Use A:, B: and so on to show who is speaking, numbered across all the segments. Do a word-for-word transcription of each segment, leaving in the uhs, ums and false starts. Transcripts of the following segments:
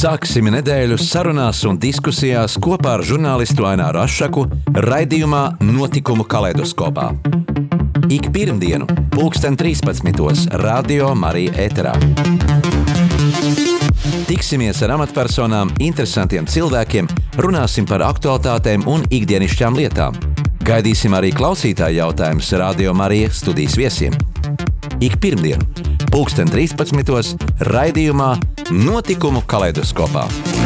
A: Sāksim nedēļu sarunās un diskusijās kopā ar žurnālistu Aināru Ašaku raidījumā Notikumu kaleidoskopā. Ik pirmdienu, pulksten trīspadsmitos, Radio Marija ēterā. Tiksimies ar amatpersonām, interesantiem cilvēkiem, runāsim par aktualitātēm un ikdienišķām lietām. Gaidīsim arī klausītāju jautājumus Radio Marija studijas viesiem. Ik pirmdienu, pulksten trīspadsmitos, raidījumā Notikumu kaleidoskopā.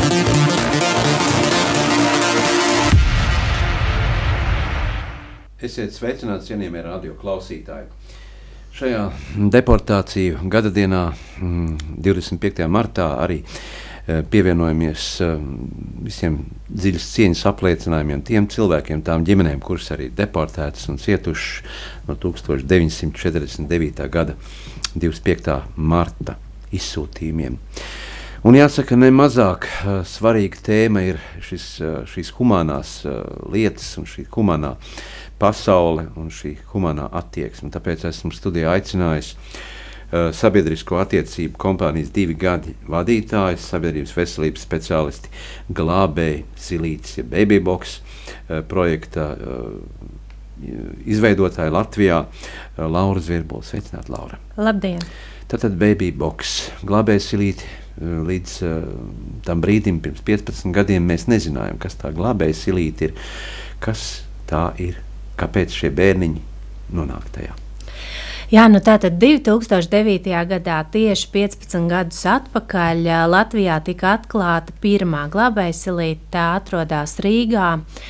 A: Esiet sveicināti, cienījamie radio klausītāji. Šajā deportāciju gadadienā divdesmit piektajā martā arī pievienojamies visiem dziļas cieņas apliecinājumiem tiem cilvēkiem, tām ģimenēm, kuras arī deportētas un cietušas no tuksstoš deviņsimt četrdesmit devītā gada divdesmit piektā marta izsūtījumiem. Un jāsaka, nemazāk uh, svarīga tēma ir šis, uh, šīs humanās uh, lietas un šī humanā pasaule un šī humanā attieksme. Tāpēc esmu studijā aicinājis uh, sabiedrisko attiecību kompānijas divi gadi vadītājs, sabiedrības veselības speciālisti Glābēji Silītis, ja Babybox uh, projekta uh, izveidotāja Latvijā, uh, Laura Zvirbulle. Sveicināt, Laura.
B: Labdien!
A: Tātad Babybox, Glābēji Silīti. Līdz uh, tam brīdim, pirms piecpadsmit gadiem, mēs nezinājām, kas tā Glābēji Silīti ir, kas tā ir, kāpēc šie bērniņi nonāk tajā.
B: Jā, nu tātad divi tūkstoši devītajā gadā, tieši piecpadsmit gadus atpakaļ, Latvijā tika atklāta pirmā Glābēji Silīte. Tā atrodas Rīgā,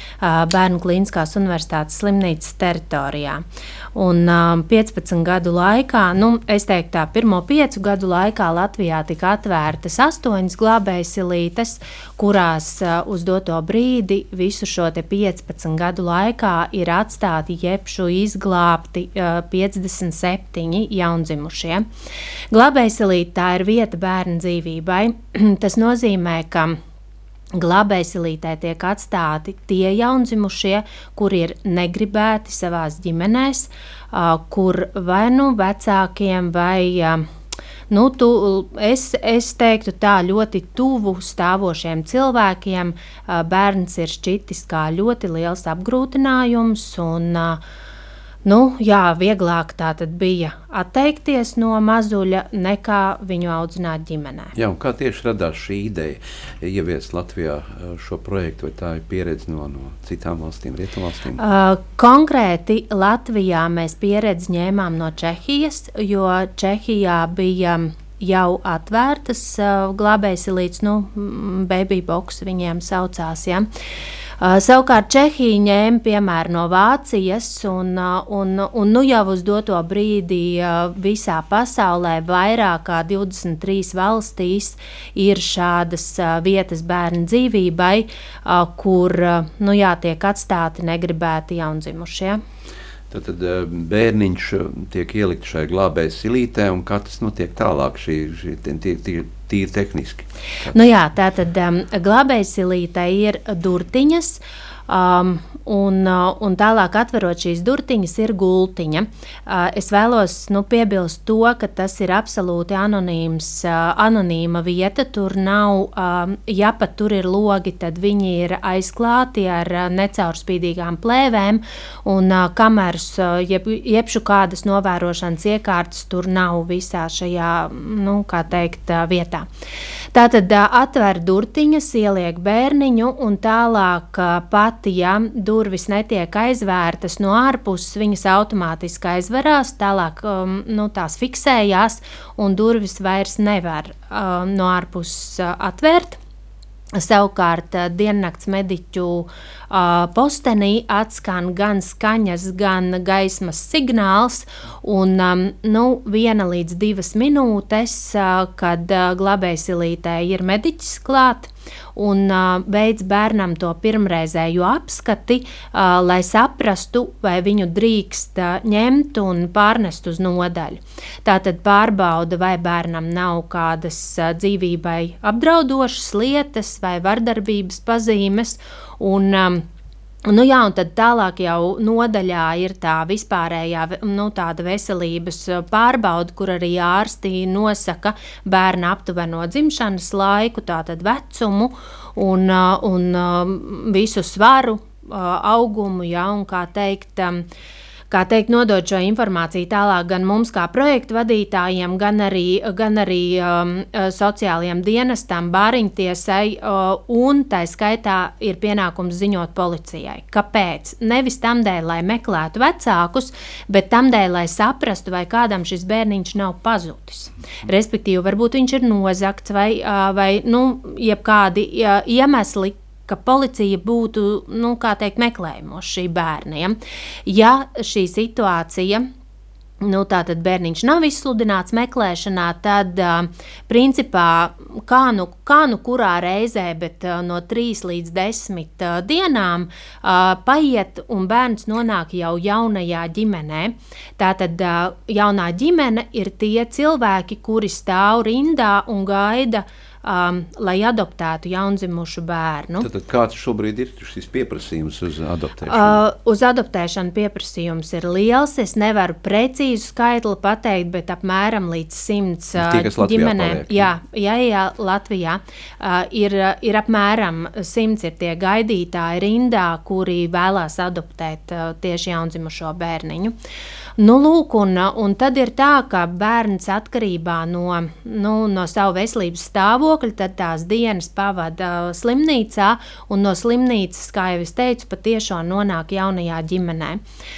B: Bērnu Klīniskās universitātes slimnīcas teritorijā. Un piecpadsmit gadu laikā, nu, es teiktu tā, pirmo piecu gadu laikā Latvijā tika atvērtas astoņas Glābēji Silītes, kurās uz doto brīdi visu šo te piecpadsmit gadu laikā ir atstāti jebšu izglābti piecdesmit septiņi jaundzimušie. Glābēji Silīte, tā ir vieta bērna dzīvībai. Tas nozīmē, ka Glābēji Silītē tiek atstāti tie jaundzimušie, kuri ir negribēti savās ģimenēs, kur vai nu vecākiem vai nu, tu, es, es teiktu tā ļoti tuvu stāvošiem cilvēkiem bērns ir šķitis kā ļoti liels apgrūtinājums un Nu, jā, vieglāk tā tad bija atteikties no mazuļa, nekā viņu audzināt ģimenē.
A: Jā, un kā tieši radās šī ideja ieviest Latvijā šo projektu, vai tā ir pieredze no, no citām valstīm, rietumvalstīm?
B: Uh, konkrēti Latvijā mēs pieredzi ņēmām no Čehijas, jo Čehijā bija jau atvērtas uh, Glābēji Silītes, nu, Babybox viņiem saucās, ja. Uh, savukārt Čehija ņēma piemēru no Vācijas un, uh, un, un nu jau uz doto brīdi uh, visā pasaulē vairāk kā divdesmit trīs valstīs ir šādas uh, vietas bērnu dzīvībai, uh, kur uh, nu jā, tiek atstāti negribēti jaundzimušie.
A: Tātad bērniņš tiek ielikt šai Glābēji Silītē, un kā tas notiek tālāk, šī, šī tīri, tīri, tīri tehniski?
B: Nu jā, tātad um, Glābēji Silītē ir durtiņas, um, un, uh, un tālāk atverot šīs durtiņas ir gultiņa. Uh, es vēlos nu, piebilst to, ka tas ir absolūti anonīms, uh, anonīma vieta, tur nav, um, ja pat tur ir logi, tad viņi ir aizklāti ar uh, necaurspīdīgām plēvēm, un uh, kameras, uh, jeb, jebšu kādas novērošanas iekārtas tur nav visā šajā, nu, kā teikt, uh, vietā. Tātad uh, atver durtiņas, ieliek bērniņu, un tālāk uh, pati, ja durvis netiek aizvērtas no ārpuses, viņas automātiski aizverās, tālāk um, nu, tās fiksējās, un durvis vairs nevar um, no ārpuses uh, atvērt. Savukārt diennakts mediķu uh, postenī atskan gan skaņas, gan gaismas signāls, un um, nu, viena līdz divas minūtes, uh, kad uh, Glābēji Silītē ir mediķis klāt, un uh, beidz bērnam to pirmreizējo apskati, uh, lai saprastu, vai viņu drīkst uh, ņemt un pārnest uz nodaļu. Tātad pārbauda, vai bērnam nav kādas uh, dzīvībai apdraudošas lietas vai vardarbības pazīmes, un um, Nu jā, un tad tālāk jau nodaļā ir tā vispārējā, nu, tāda veselības pārbauda, kur arī ārsti nosaka bērna aptuveno dzimšanas laiku, tātad vecumu un, un visu svaru, augumu, jā, un kā teikt, kā teikt, nodot šo informāciju tālāk gan mums kā projektu vadītājiem, gan arī, gan arī um, sociālajiem dienestam, bāriņtiesai, uh, un tā skaitā ir pienākums ziņot policijai. Kāpēc? Nevis tamdēļ, lai meklētu vecākus, bet tamdēļ, lai saprastu, vai kādam šis bērniņš nav pazudis. Respektīvi, varbūt viņš ir nozagts vai, uh, vai nu, jebkādi uh, iemesli, ka policija būtu, nu, kā teikt, meklējumos šī bērniem. Ja šī situācija, nu, tātad bērniņš nav izsludināts meklēšanā, tad, uh, principā, kā nu, kā nu kurā reizē, bet uh, no trīs līdz desmit uh, dienām uh, paiet un bērns nonāk jau jaunajā ģimenē. Tātad uh, jaunā ģimene ir tie cilvēki, kuri stāv rindā un gaida, Um, lai adoptētu jaundzimušu bērnu.
A: Tad, tad kāds šobrīd ir šis pieprasījums uz adoptēšanu?
B: Uh, uz adoptēšanu pieprasījums ir liels. Es nevaru precīzu skaitli pateikt, bet apmēram līdz simts uh,
A: Tie,
B: ģimenēm. Jā, jā, jā, Latvijā uh, ir, ir apmēram simts ir tie gaidītāji rindā, kuri vēlās adoptēt uh, tieši jaundzimušo bērniņu. Nu, lūk, un, un tad ir tā, ka bērns atkarībā no, nu, no savu veselības stāvokļa, tad tās dienas pavada slimnīcā, un no slimnīcas, kā jau es teicu, patiešām nonāk jaunajā ģimenē.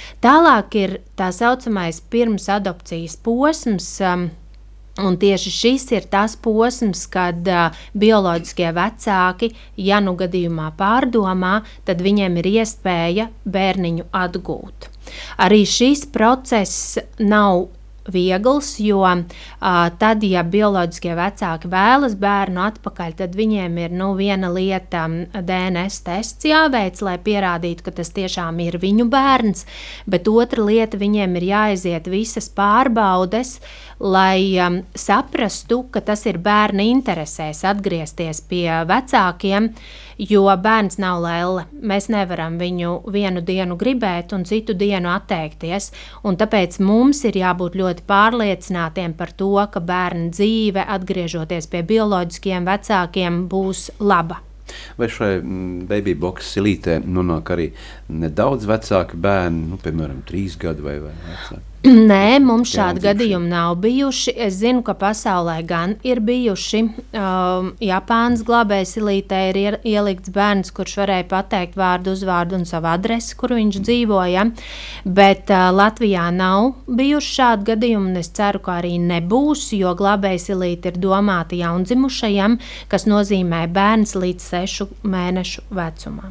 B: Tālāk ir tā saucamais pirms adopcijas posms, um, un tieši šis ir tas posms, kad uh, bioloģiskie vecāki, ja nu gadījumā pārdomā, tad viņiem ir iespēja bērniņu atgūt. Arī šis process nav viegls, jo uh, tad, ja bioloģiskie vecāki vēlas bērnu atpakaļ, tad viņiem ir nu, viena lieta D N S tests jāveic, lai pierādītu, ka tas tiešām ir viņu bērns, bet otra lieta, viņiem ir jāaiziet visas pārbaudes, lai um, saprastu, ka tas ir bērna interesēs atgriezties pie vecākiem, jo bērns nav lelle. Mēs nevaram viņu vienu dienu gribēt un citu dienu atteikties, un tāpēc mums ir jābūt ļoti pārliecinātiem par to, ka bērna dzīve, atgriežoties pie bioloģiskiem vecākiem, būs laba.
A: Vai šai baby box silītē nonāk arī nedaudz vecāki bērni, nu, piemēram, trīs gadu vai, vai vecāki?
B: Nē, mums šādi gadījumi nav bijuši. Es zinu, ka pasaulē gan ir bijuši. Um, Japānas glābējsilītē ir ielikts bērns, kurš varēja pateikt vārdu, uzvārdu un savu adresi, kur viņš dzīvoja, bet uh, Latvijā nav bijuši šādi gadījumi, un es ceru, ka arī nebūs, jo glābējsilīte ir domāta jaundzimušajam, kas nozīmē bērns līdz sešu mēnešu vecumam.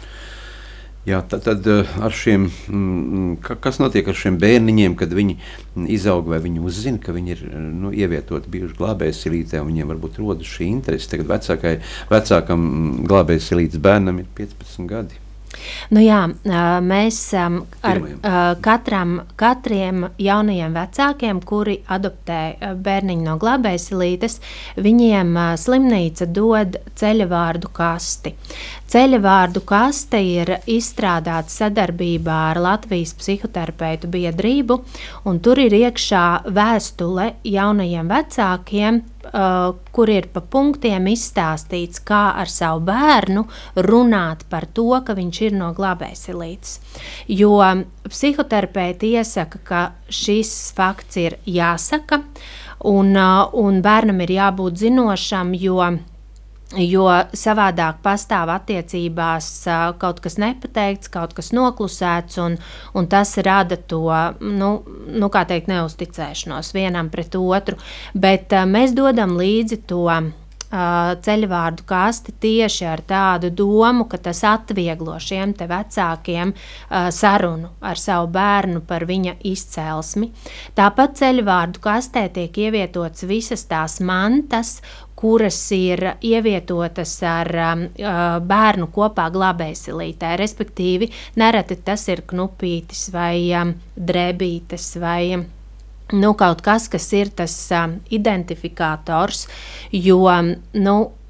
A: Jā, tad, tad ar šiem, kas notiek ar šiem bērniņiem, kad viņi izaug vai viņi uzzina, ka viņi ir nu, ievietoti bijuši glābējsilītē, un viņiem varbūt rodas šī interese. Tagad vecākai, vecākam glābējsilītes bērnam ir piecpadsmit gadi.
B: Nu jā, mēs ar katram, katriem jaunajiem vecākiem, kuri adoptē bērniņu no glābējsilītes, viņiem slimnīca dod ceļavārdu kasti. Ceļavārdu kaste ir izstrādāta sadarbībā ar Latvijas psihoterapeitu biedrību, un tur ir iekšā vēstule jaunajiem vecākiem, Uh, kur ir pa punktiem izstāstīts, kā ar savu bērnu runāt par to, ka viņš ir no glābējsilītes. Jo psihoterapeiti iesaka, ka šis fakts ir jāsaka, un, uh, un bērnam ir jābūt zinošam, jo jo savādāk pastāv attiecībās kaut kas nepateikts, kaut kas noklusēts, un, un tas rada to, nu, nu kā teikt, neusticēšanos vienam pret otru. Bet mēs dodam līdzi to ceļvārdu kasti tieši ar tādu domu, ka tas atvieglo šiem te vecākiem uh, sarunu ar savu bērnu par viņa izcelsmi. Tāpat ceļvārdu kastē tiek ievietotas visas tās mantas, kuras ir ievietotas ar um, bērnu kopā glābējsilītē. Respektīvi, nereti tas ir knupītis vai um, drēbītes vai nu, kaut kas, kas ir tas um, identifikators, jo um, nu,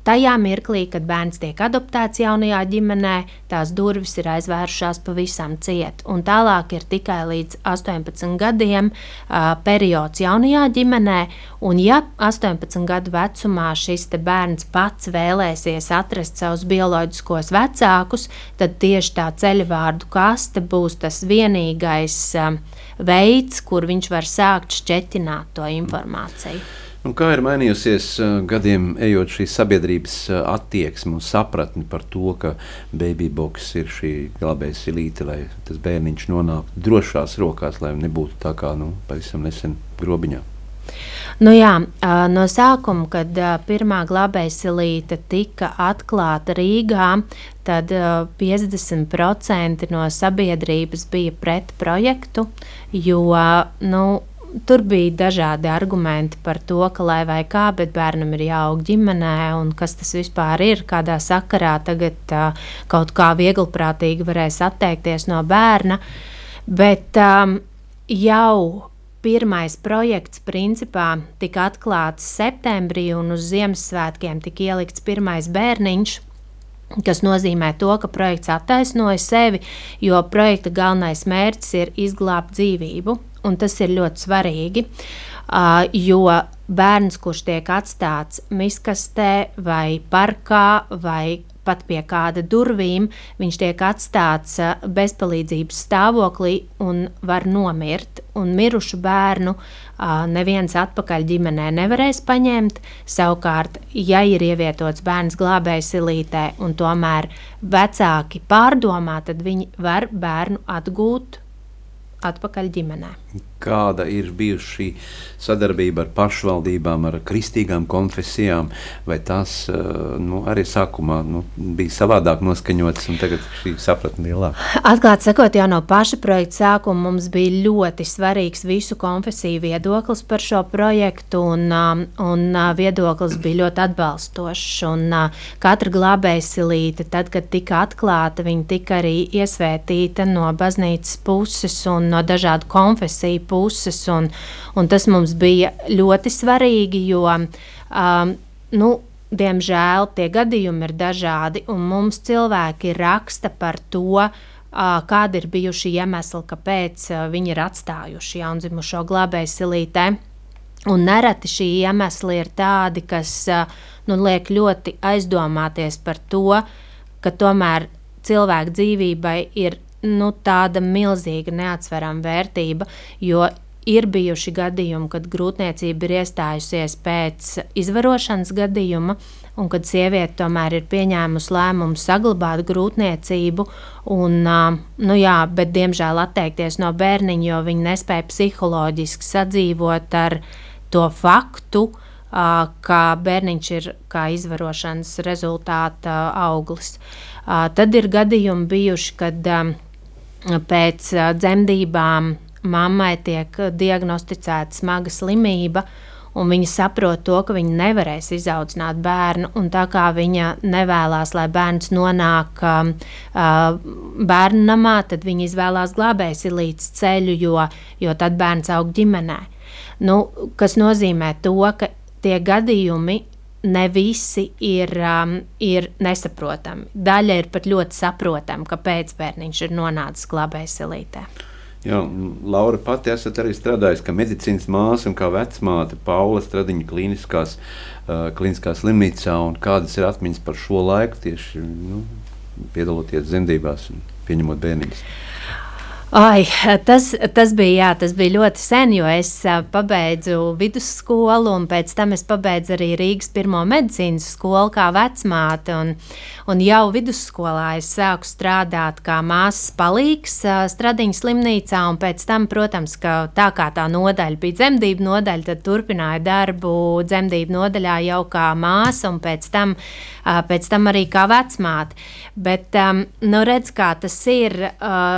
B: tajā mirklī, kad bērns tiek adoptēts jaunajā ģimenē, tās durvis ir aizvērušās pavisam ciet. Un tālāk ir tikai līdz astoņpadsmit gadiem uh, periods jaunajā ģimenē, un ja astoņpadsmit gadu vecumā šis te bērns pats vēlēsies atrast savus bioloģiskos vecākus, tad tieši tā ceļvārdu kaste būs tas vienīgais uh, veids, kur viņš var sākt šķetināt to informāciju.
A: Un kā ir mainījusies uh, gadiem ejot šī sabiedrības uh, attieksme un sapratni par to, ka babybox ir šī glābēja silīte, lai tas bērniņš nonāktu drošās rokās, lai nebūtu tā kā nu, pavisam nesen grobiņā?
B: Nu jā, no sākuma, kad pirmā glābēja silīte tika atklāta Rīgā, tad piecdesmit procenti no sabiedrības bija pret projektu, jo, nu, tur bija dažādi argumenti par to, ka lai vai kā, bet bērnam ir jāaug ģimenē, un kas tas vispār ir, kādā sakarā tagad uh, kaut kā vieglprātīgi varēs atteikties no bērna. Bet um, jau pirmais projekts principā tika atklāts septembrī, un uz Ziemassvētkiem tika ielikts pirmais bērniņš, kas nozīmē to, ka projekts attaisnoja sevi, jo projekta galvenais mērķis ir izglābt dzīvību. Un tas ir ļoti svarīgi, uh, jo bērns, kurš tiek atstāts miskastē vai parkā vai pat pie kāda durvīm, viņš tiek atstāts uh, bezpalīdzības stāvoklī un var nomirt. Un mirušu bērnu uh, neviens atpakaļ ģimenē nevarēs paņemt. Savukārt, ja ir ievietots bērns glābēja silītē un tomēr vecāki pārdomā, tad viņi var bērnu atgūt atpakaļ ģimenē.
A: Kāda ir bijusi šī sadarbība ar pašvaldībām, ar kristīgām konfesijām, vai tās nu, arī sākumā nu, bija savādāk noskaņotas un tagad šī sapratne lielāka?
B: Atklāt sakot, jau no paša projekta sākuma mums bija ļoti svarīgs visu konfesiju viedoklis par šo projektu, un, un viedoklis bija ļoti atbalstošs. Un katra glābēja silīte, tad, kad tika atklāta, viņa tika arī iesvētīta no baznīcas puses un no dažādu konfesiju puses, un, un tas mums bija ļoti svarīgi, jo, um, nu, diemžēl tie gadījumi ir dažādi, un mums cilvēki raksta par to, uh, kādi ir bijuši iemesli, kāpēc uh, viņi ir atstājuši jaundzimušo glābēju silītē. Un nereti šī iemesli ir tādi, kas uh, nu, liek ļoti aizdomāties par to, ka tomēr cilvēku dzīvībai ir nu, tāda milzīga neatsverama vērtība, jo ir bijuši gadījumi, kad grūtniecība ir iestājusies pēc izvarošanas gadījuma, un kad sieviete tomēr ir pieņēmusi lēmumu saglabāt grūtniecību, un, nu jā, bet diemžēl atteikties no bērniņa, jo viņi nespēja psiholoģiski sadzīvot ar to faktu, ka bērniņš ir kā izvarošanas rezultāta auglis. Tad ir gadījumi bijuši, kad pēc dzemdībām mammai tiek diagnosticēta smaga slimība, un viņa saprot to, ka viņa nevarēs izaudzināt bērnu, un tā kā viņa nevēlās, lai bērns nonāk uh, bērnu namā, tad viņa izvēlās glābēja silītes ceļu, jo, jo tad bērns aug ģimenē. Nu, kas nozīmē to, ka tie gadījumi ne visi ir, um, ir nesaprotami. Daļa ir pat ļoti saprotama, kāpēc bērniņš ir nonācis glābēja silītē.
A: Jā, Laura, pati esat arī strādājusi kā medicīnas māsa un kā vecmāte Paula Stradiņa klīniskās, uh, klīniskā slimnīcā, un kādas ir atmiņas par šo laiku tieši nu, piedaloties dzemdībās un pieņemot bērniņus?
B: Ai, tas, tas, bija, jā, tas bija ļoti sen, jo es pabeidzu vidusskolu, un pēc tam es pabeidzu arī Rīgas pirmo medicīnas skolu kā vecmāte, un, un jau vidusskolā es sāku strādāt kā māsas palīgs Stradiņa slimnīcā, un pēc tam, protams, ka tā kā tā nodaļa bija dzemdību nodaļa, tad turpināju darbu dzemdību nodaļā jau kā māsa, un pēc tam, pēc tam arī kā vecmāte. Bet, nu, redz, kā tas ir,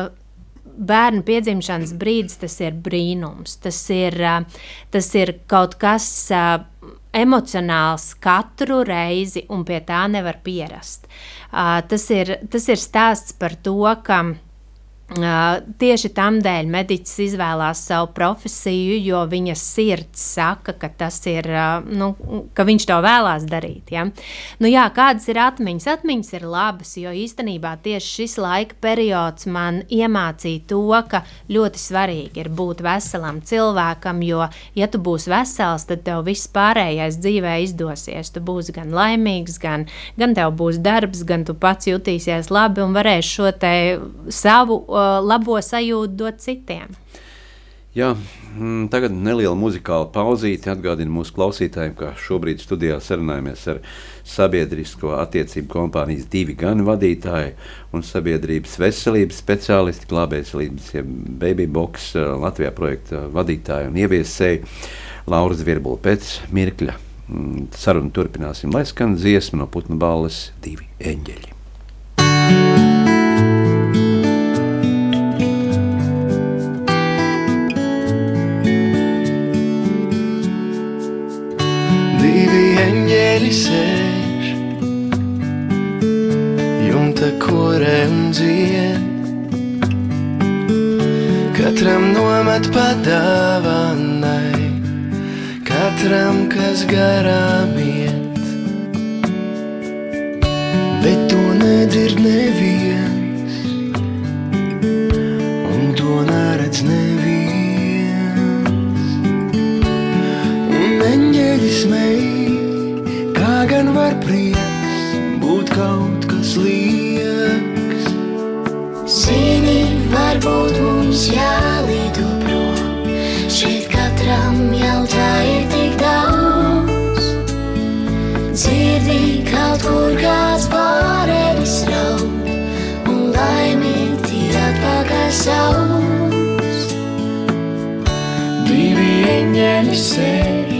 B: bērnu piedzimšanas brīdis, tas ir brīnums, tas ir, tas ir kaut kas emocionāls katru reizi, un pie tā nevar pierast. Tas ir, tas ir stāsts par to, ka Uh, tieši tam dēļ mediķis izvēlās savu profesiju, jo viņa sirds saka, ka tas ir, uh, nu, ka viņš to vēlās darīt. Ja? Nu jā, kādas ir atmiņas? Atmiņas ir labas, jo īstenībā tieši šis laika periods man iemācīja to, ka ļoti svarīgi ir būt veselam cilvēkam, jo, ja tu būsi vesels, tad tev viss pārējais dzīvē izdosies. Tu būsi gan laimīgs, gan, gan tev būs darbs, gan tu pats jutīsies labi un varēsi šo te savu labo sajūtu dot citiem.
A: Jā, tagad neliela muzikāla pauzīte. Atgādina mūsu klausītājiem, ka šobrīd studijā sarunājamies ar sabiedrisko attiecību kompānijas Divi Gani vadītāju un sabiedrības veselības speciālisti, glābējslības, ja Baby Box Latvijā projekta vadītāju un ieviesēju Lauru Zvirbuli. Pēc mirkļa sarunu turpināsim, lai skan dziesma no Putnu balles Divi eņģeļi.
C: Sēž jumta korē un dzied, katram nomet pa dāvanai, katram, kas garām iet, bet to nedzird neviens, un to neredz neviens, un eņģeļi smej. Kā gan var prieks būt kaut kas lieks?
D: Zini, varbūt mums jālido prom, šeit katram jau tā ir tik daudz. Dzirdi kaut kur kāds bārenis raud, un laimīgi atpakaļ sauc.
C: Divi eņģeļi sēž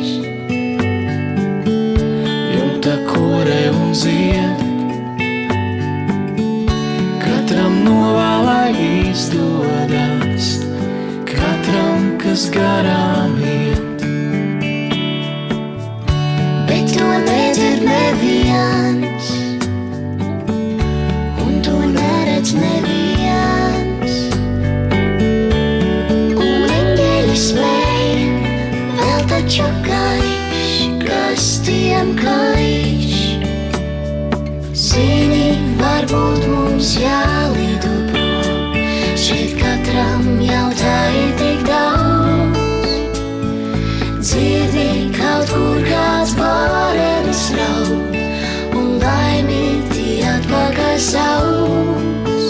C: korē un zied, katram novēlai izdodas, katram, kas garām iet.
D: Bet to nedzird neviens, un to neredz neviens, un eņģeļi smej, vēl taču gaiš, kas tiem kaiš. Zini, varbūt mums jālido prom, šeit katram jau tā ir tik daudz. Dzirdi kaut kur kāds bārenis raud, un laimīgi atpakaļ sauc.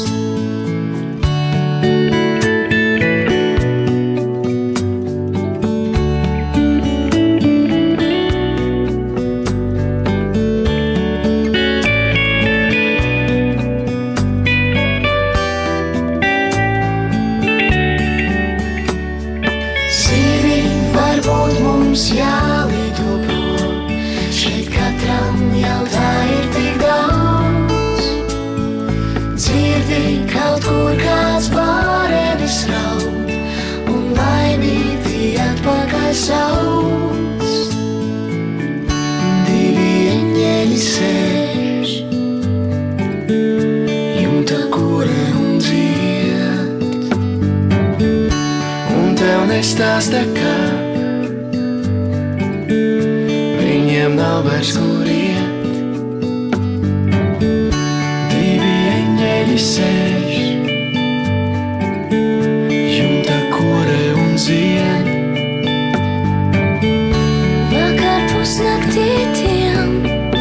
D: Jālido prom, šeit katram jau tā ir tik daudz. Dzirdi kaut kur kāds bārenis raud, un laimīgi atpakaļ sauc.
C: Divi eņģeļi sēž jumta korē un dzied, un tev nestāsta, kā viņiem nav vairs kur iet. Divi eņģeļi sēž jumta korē un zied.
D: Vakar pusnaktī tiem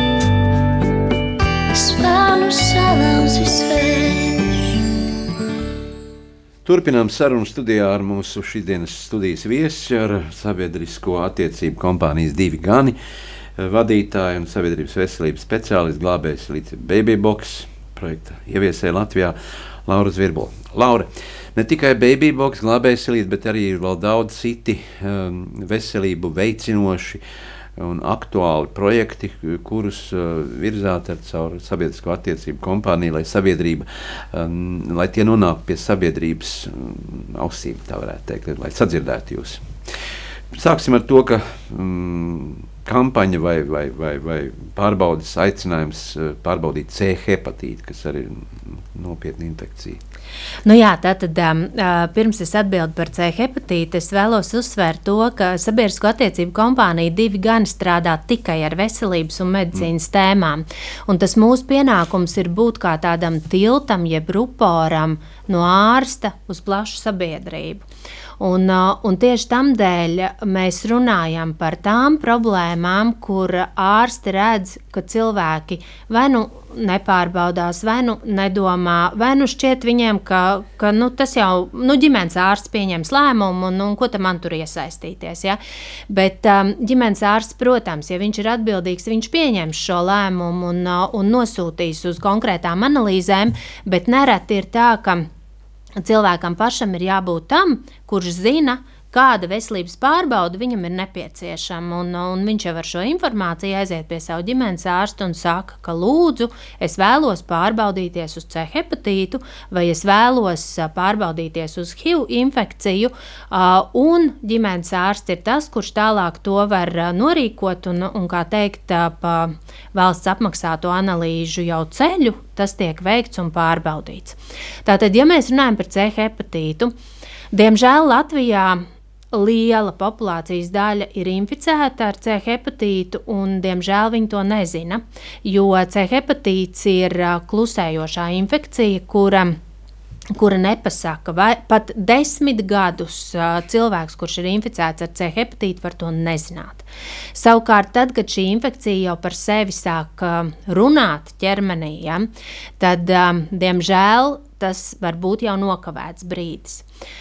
D: spānu salauzis vējš.
A: Turpinām sarunu studijā ar mūsu šīsdienas studijas viesi, ar sabiedrisko attiecību kompānijas Divi Gani vadītāju un sabiedrības veselības speciālistu, glābējslīdzi Baby Box projekta ieviesēju Latvijā Lauru Zvirbuli. Laura, ne tikai Baby Box, glābējslīdzi, bet arī ir vēl daudz citi um, veselību veicinoši un aktuāli projekti, kurus uh, virzāt ar caur sabiedrisko attiecību kompāniju, lai sabiedrība, um, lai tie nonāk pie sabiedrības um, ausīm, tā varētu teikt, lai sadzirdētu jūs. Sāksim ar to, ka um, kampaņa vai, vai, vai, vai pārbaudas aicinājums pārbaudīt C hepatītu, kas arī nopietna infekcija.
B: Nu jā, tātad um, pirms es atbildu par C hepatītu, es vēlos uzsvērt to, ka sabiedrisko attiecību kompānija divi gan strādā tikai ar veselības un medicīnas mm. tēmām. Un tas mūsu pienākums ir būt kā tādam tiltam, jeb ruporam no ārsta uz plašu sabiedrību. Un, un tieši tamdēļ mēs runājam par tām problēmām, kur ārsti redz, ka cilvēki vai nu nepārbaudās, vai nu nedomā, vai nu šķiet viņiem, ka, ka nu, tas jau nu, ģimenes ārsts pieņems lēmumu, un, un ko tam man tur iesaistīties. Ja? Bet um, ģimenes ārsts, protams, ja viņš ir atbildīgs, viņš pieņems šo lēmumu un, un nosūtīs uz konkrētām analīzēm, bet nereti ir tā, ka cilvēkam pašam ir jābūt tam, kurš zina, kāda veselības pārbauda viņam ir nepieciešama. Un, un viņš jau ar šo informāciju aiziet pie savu ģimenes ārstu un saka, ka lūdzu, es vēlos pārbaudīties uz C hepatītu vai es vēlos pārbaudīties uz H I V infekciju. Un ģimenes ārsts ir tas, kurš tālāk to var norīkot un, un kā teikt, pa valsts apmaksāto analīžu jau ceļu, tas tiek veikts un pārbaudīts. Tātad, ja mēs runājam par C hepatītu, diemžēl Latvijā liela populācijas daļa ir inficēta ar C hepatītu, un, diemžēl, viņi to nezina, jo C hepatīts ir klusējošā infekcija, kura, kura nepasaka, vai pat desmit gadus cilvēks, kurš ir inficēts ar C hepatītu, var to nezināt. Savukārt, tad, kad šī infekcija jau par sevi sāk runāt ķermenī, ja, tad, diemžēl, tas var būt jau nokavēts brīdis.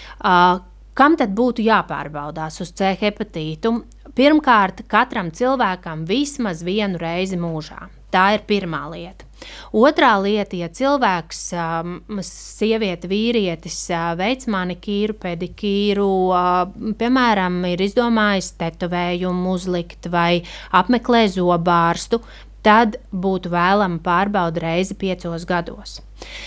B: Kam tad būtu jāpārbaudās uz C hepatītu? Pirmkārt, katram cilvēkam vismaz vienu reizi mūžā. Tā ir pirmā lieta. Otrā lieta, ja cilvēks, sieviete, vīrietis veic manikīru, pedikīru, piemēram, ir izdomājis tetovējumu uzlikt vai apmeklē zobārstu, tad būtu vēlama pārbauda reizi piecos gados.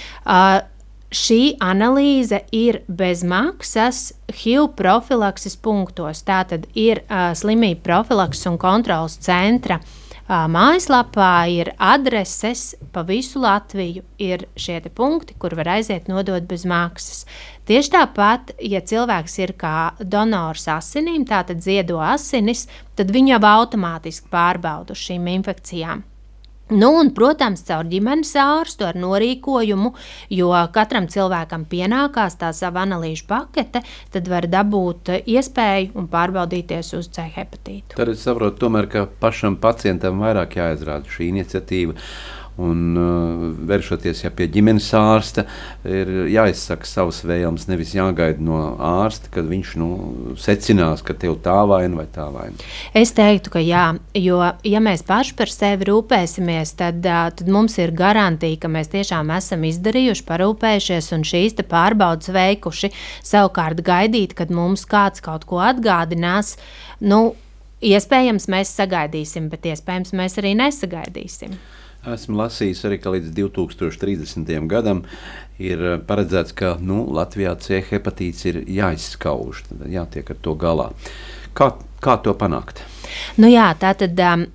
B: Šī analīze ir bez maksas H I V profilakses punktos. Tātad ir uh, slimību profilakses un kontrolas centra uh, mājaslapā, ir adreses pa visu Latviju, ir šie te punkti, kur var aiziet nodot bez maksas. Tieši tāpat, ja cilvēks ir kā donors asinīm, tātad ziedo asinis, tad viņu jau automātiski pārbauda uz šīm infekcijām. Nu, un, protams, caur ģimenes ārstu ar norīkojumu, jo katram cilvēkam pienākās tā sava analīžu pakete, tad var dabūt iespēju un pārbaudīties uz C hepatītu.
A: Tad es saprotu tomēr, ka pašam pacientam vairāk jāizrāda šī iniciatīva. Un uh, vēršoties ja pie ģimenes ārsta, ir jāizsaka savas vēlmes, nevis jāgaida no ārsta, kad viņš nu, secinās, ka tev tā vaina vai tā vaina.
B: Es teiktu, ka jā, jo ja mēs paši par sevi rūpēsimies, tad, uh, tad mums ir garantija, ka mēs tiešām esam izdarījuši, parūpējušies un šīs te pārbaudas veikuši. Savukārt gaidīt, kad mums kāds kaut ko atgādinās, nu, iespējams mēs sagaidīsim, bet iespējams mēs arī nesagaidīsim.
A: Esmu lasījis arī, ka līdz divi tūkstoši trīsdesmitajam gadam ir paredzēts, ka nu, Latvijā C hepatīts ir jāizskauž, jātiek ar to galā. Kā, kā to panākt?
B: Nu jā, tātad,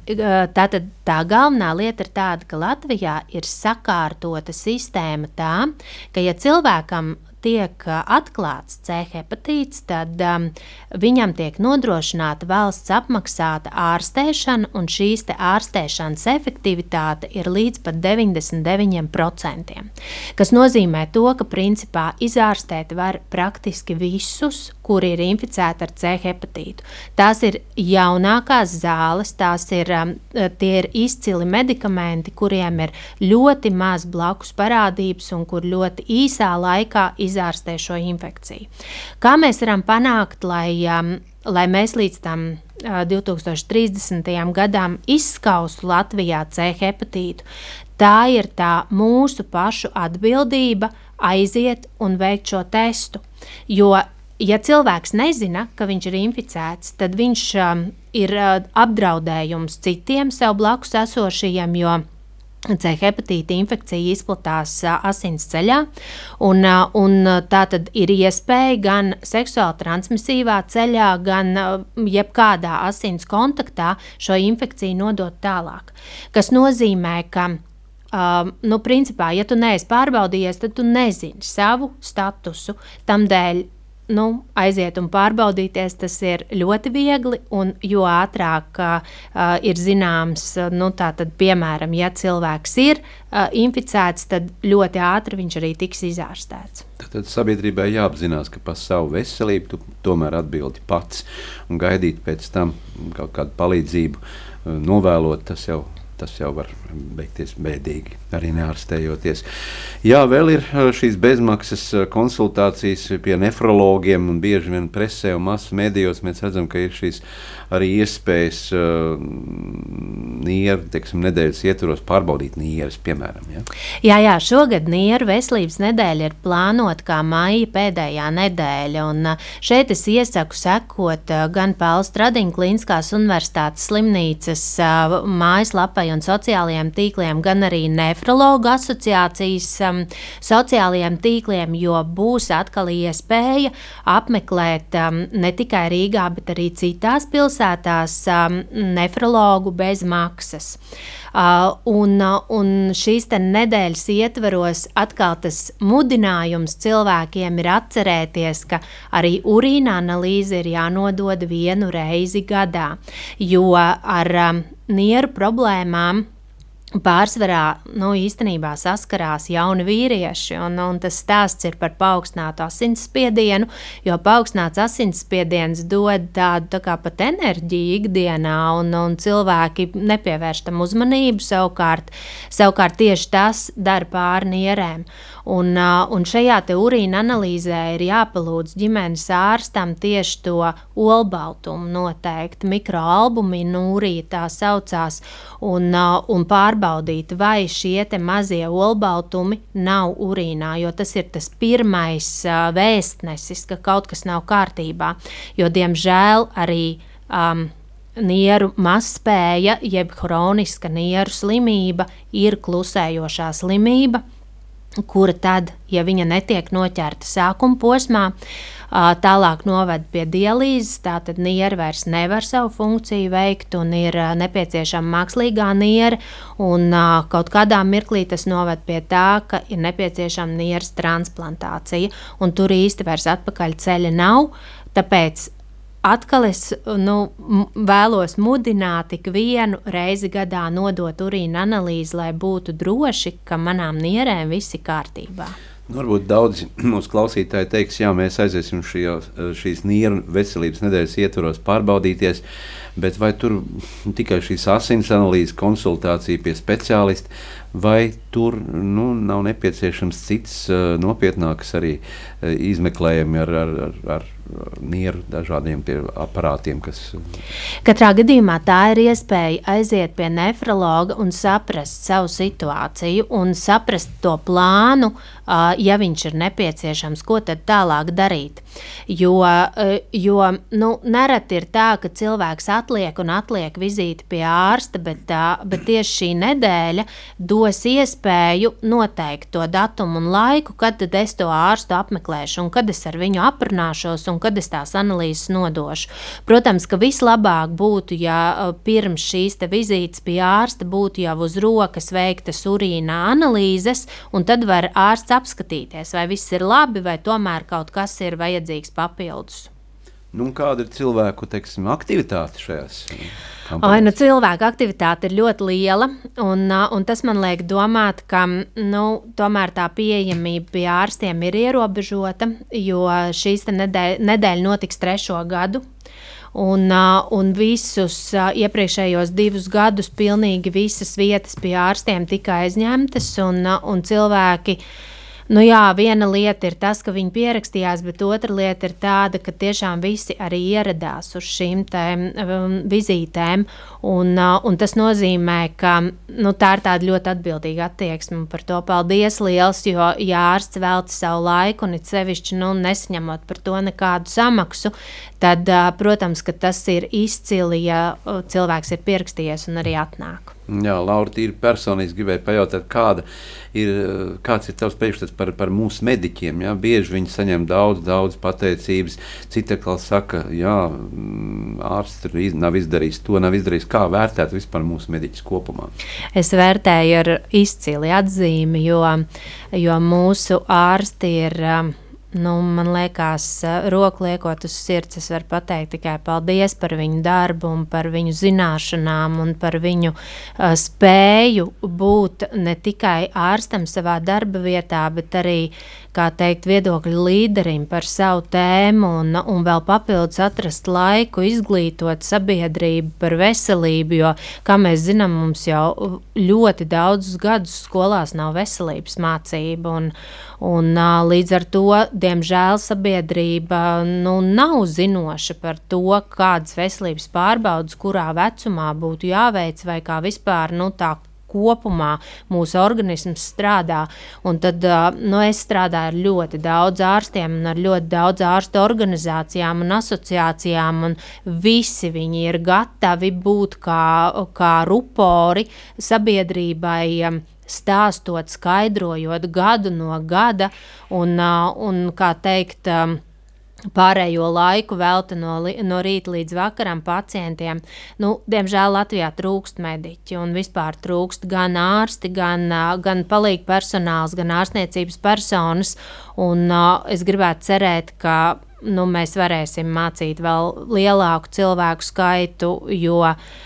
B: tātad tā galvenā lieta ir tāda, ka Latvijā ir sakārtota sistēma tā, ka ja cilvēkam tiek atklāts C hepatīts, tad um, viņam tiek nodrošināta valsts apmaksāta ārstēšana, un šīs te ārstēšanas efektivitāte ir līdz pat deviņdesmit deviņi procenti. Kas nozīmē to, ka principā izārstēt var praktiski visus, kuri ir inficēti ar C hepatītu. Tās ir jaunākās zāles, tās ir, um, tie ir izcili medikamenti, kuriem ir ļoti maz blakus parādības un kur ļoti īsā laikā izārstē šo infekciju. Kā mēs varam panākt, lai, um, lai mēs līdz tam uh, divi tūkstoši trīsdesmitajam gadam izskaustu Latvijā C hepatītu? Tā ir tā mūsu pašu atbildība aiziet un veikt šo testu, jo ja cilvēks nezina, ka viņš ir inficēts, tad viņš um, ir uh, apdraudējums citiem sev blakus esošajiem, jo C hepatīta infekcija izplatās uh, asins ceļā, un, uh, un tā tad ir iespēja gan seksuāli transmisīvā ceļā, gan uh, jebkādā asins kontaktā šo infekciju nodot tālāk. Kas nozīmē, ka Uh, nu, principā, ja tu neesi pārbaudījies, tad tu nezini savu statusu. Tamdēļ nu, aiziet un pārbaudīties, tas ir ļoti viegli, un jo ātrāk uh, ir zināms, nu, tātad, piemēram, ja cilvēks ir uh, inficēts, tad ļoti ātri viņš arī tiks izārstēts.
A: Tad sabiedrībai jāapzinās, ka par savu veselību tu tomēr atbildi pats, un gaidīt pēc tam kaut kādu palīdzību, uh, novēlot, tas jau Tas jau var beigties bēdīgi, arī neārstējoties. Jā, vēl ir šīs bezmaksas konsultācijas pie nefrologiem, un bieži vien presē un masu medijos mēs redzam, ka ir šīs arī iespējas uh, nieru, teiksim, nedēļas ietvaros pārbaudīt nieres, piemēram. Ja?
B: Jā, jā, šogad nieru veselības nedēļa ir plānota kā maija pēdējā nedēļa, un šeit es iesaku sekot gan Pāvils Stradiņa Kliniskās universitātes slimnīcas uh, mājaslapai un sociālajiem tīkliem, gan arī nefrologu asociācijas um, sociālajiem tīkliem, jo būs atkal iespēja apmeklēt um, ne tikai Rīgā, bet arī citās pilsētās um, nefrologu bez maksas. Uh, un, uh, un šīs te nedēļas ietvaros atkal tas mudinājums cilvēkiem ir atcerēties, ka arī urīna analīze ir jānodod vienu reizi gadā, jo ar um, nieru problēmām pārsvarā, nu, īstenībā saskarās jauni vīrieši, un, un tas stāsts ir par paaugstinātu asinsspiedienu, jo paaugstināts asinsspiediens dod tādu tā kā pat enerģiju ikdienā, un, un cilvēki nepievērš tam uzmanību, savukārt, savukārt tieši tas dara pāri nierēm. Un, un šajā te urīna analīzē ir jāpalūdz ģimenes ārstam tieši to olbaltumu noteikti, mikroalbuminūrija tā saucās, un, un pārbaudīt, vai šie te mazie olbaltumi nav urīnā, jo tas ir tas pirmais vēstnesis, ka kaut kas nav kārtībā, jo diemžēl arī um, nieru mazspēja, jeb hroniska nieru slimība ir klusējošā slimība, kura tad, ja viņa netiek noķerta sākuma posmā, tālāk noved pie dialīzes, tātad nieri vairs nevar savu funkciju veikt un ir nepieciešama mākslīgā niere, un kaut kādā mirklī tas noved pie tā, ka ir nepieciešama nieres transplantācija, un tur īsti vairs atpakaļ ceļa nav, tāpēc atkal es nu, vēlos mudināt ik vienu reizi gadā nodot urīna analīzi, lai būtu droši, ka manām nierēm viss ir kārtībā.
A: Nu, varbūt daudzi mūsu klausītāji teiks, jā, mēs aiziesim šajos, šīs nieru veselības nedēļas ietvaros pārbaudīties, bet vai tur tikai šīs asins analīzes konsultācija pie speciālista, vai tur nu, nav nepieciešams cits uh, nopietnāks arī uh, izmeklējumi ar, ar, ar, ar nieru dažādiem aparātiem, kas...
B: Katrā gadījumā tā ir iespēja aiziet pie nefrologa un saprast savu situāciju un saprast to plānu, uh, ja viņš ir nepieciešams, ko tad tālāk darīt. Jo, uh, jo nu, nereti ir tā, ka cilvēks atliek un atliek vizīti pie ārsta, bet, uh, bet tieši šī nedēļa dos iespēju noteikt to datumu un laiku, kad tad es to ārstu apmeklēšu un kad es ar viņu aprunāšos un kad es tās analīzes nodošu. Protams, ka vislabāk būtu, ja pirms šīs te vizītes pie ārsta būtu jau uz rokas veiktas urīna analīzes, un tad var ārsts apskatīties, vai viss ir labi, vai tomēr kaut kas ir vajadzīgs papildus.
A: Nu, kāda ir cilvēku, teiksim, aktivitāte šajās kampaņās?
B: Ai, nu, cilvēku aktivitāte ir ļoti liela, un, un tas man liek domāt, ka nu, tomēr tā pieejamība pie ārstiem ir ierobežota, jo šīs nedēļa, nedēļa notiks trešo gadu. Un, un visus iepriekšējos divus gadus pilnīgi visas vietas pie ārstiem tika aizņemtas, un, un cilvēki... Nu jā, viena lieta ir tas, ka viņi pierakstījās, bet otra lieta ir tāda, ka tiešām visi arī ieradās uz šīm te um, vizītēm, un, uh, un tas nozīmē, ka nu, tā ir tāda ļoti atbildīga attieksme, par to paldies liels, jo ja ārsts velta savu laiku un it sevišķi nu, nesaņemot par to nekādu samaksu, tad, uh, protams, ka tas ir izcili, ja cilvēks ir pierakstījies un arī atnāk.
A: Jā, Laura, tīri personīgi gribēju pajautāt, kāda ir, kāds ir tavs priekšstats par, par mūsu mediķiem. Jā? Bieži viņi saņem daudz, daudz pateicības. Cita atkal saka, jā, ārsts iz, nav izdarījis to, nav izdarījis. Kā vērtēt vispār mūsu mediķus kopumā?
B: Es vērtēju ar izcili atzīmi, jo, jo mūsu ārsti ir... Nu, man liekas, roku liekot uz sirds, es varu pateikt tikai paldies par viņu darbu un par viņu zināšanām un par viņu uh, spēju būt ne tikai ārstam savā darba vietā, bet arī, kā teikt, viedokļu līderim par savu tēmu un, un vēl papildus atrast laiku, izglītot sabiedrību par veselību, jo, kā mēs zinām, mums jau ļoti daudzus gadus skolās nav veselības mācība un, un uh, līdz ar to, diemžēl, sabiedrība nu, nav zinoša par to, kādas veselības pārbaudas, kurā vecumā būtu jāveic vai kā vispār nu, tā kopumā mūsu organisms strādā. Un tad nu, es strādāju ar ļoti daudz ārstiem un ar ļoti daudz ārstu organizācijām un asociācijām, un visi viņi ir gatavi būt kā, kā rupori sabiedrībai, stāstot, skaidrojot gadu no gada un, un kā teikt, pārējo laiku velta no, no rīta līdz vakaram pacientiem. Nu, diemžēl Latvijā trūkst mediķi un vispār trūkst gan ārsti, gan, gan palīgu personāls, gan ārstniecības personas. Un uh, es gribētu cerēt, ka nu, mēs varēsim mācīt vēl lielāku cilvēku skaitu, jo,